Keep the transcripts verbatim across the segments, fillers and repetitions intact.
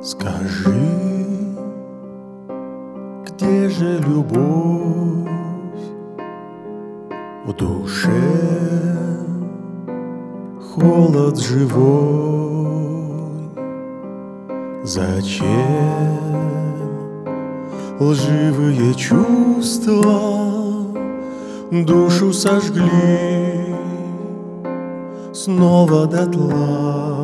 Скажи, где же любовь в душе, холод живой? Зачем лживые чувства душу сожгли снова дотла?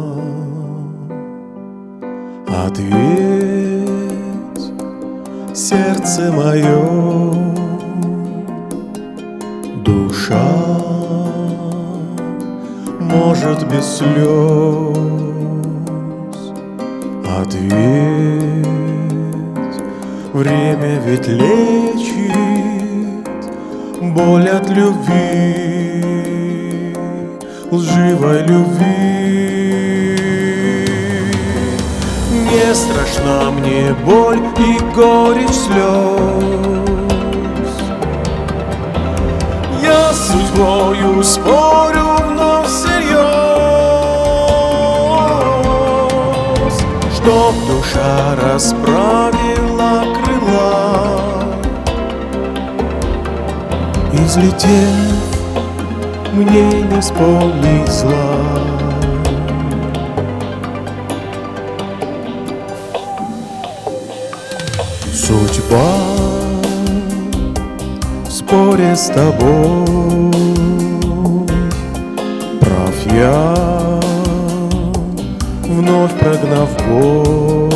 Ответь, сердце мое, душа может без слез. Ответь, время ведь лечит боль от любви, лживой любви. Не страшна мне боль и горечь слез. Я с судьбою спорю вновь всерьез, чтоб душа расправила крыла, излетев, мне не вспомнить зла. Судьба в споре с тобой, прав я, вновь прогнав боль.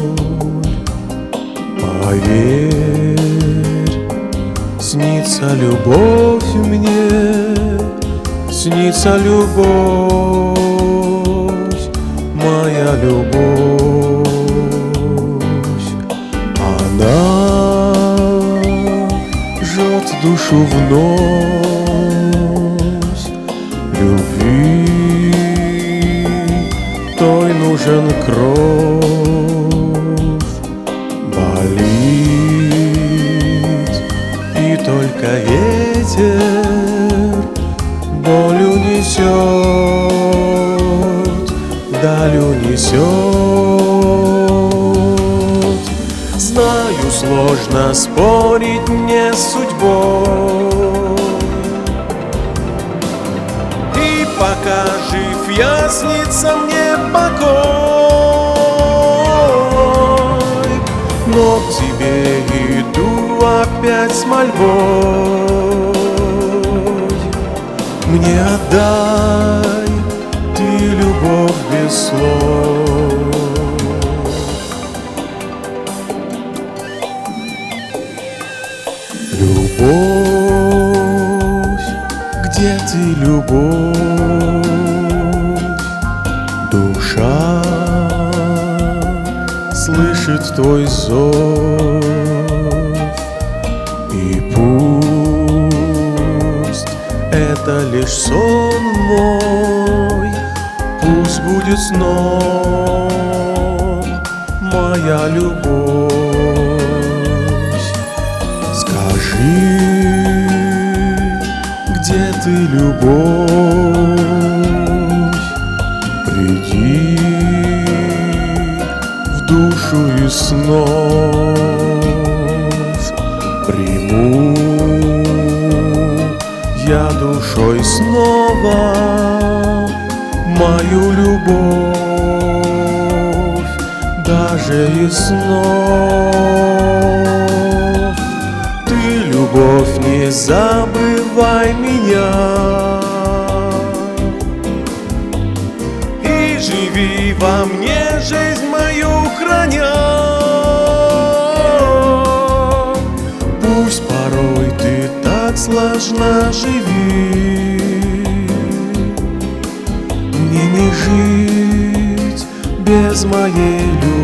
Поверь, снится любовь мне, снится любовь, моя любовь. Она жжет душу вновь, любви той нужен кровь, болит, и только ветер боль унесет, вдаль унесет. Знаю, сложно спорить мне с судьбой, и пока жив я, снится мне покой. Но к тебе иду опять с мольбой. Мне отдай ты любовь без слов. Любовь, где ты, любовь? Душа слышит твой зов, и пусть это лишь сон мой, пусть будет сном моя любовь. Скажи, где ты, любовь? Приди в душу и снов, приму я душой снова мою любовь, даже из снов. Любовь, не забывай меня и живи во мне, жизнь мою храня. Пусть порой ты так сложно живи, мне не жить без моей любви.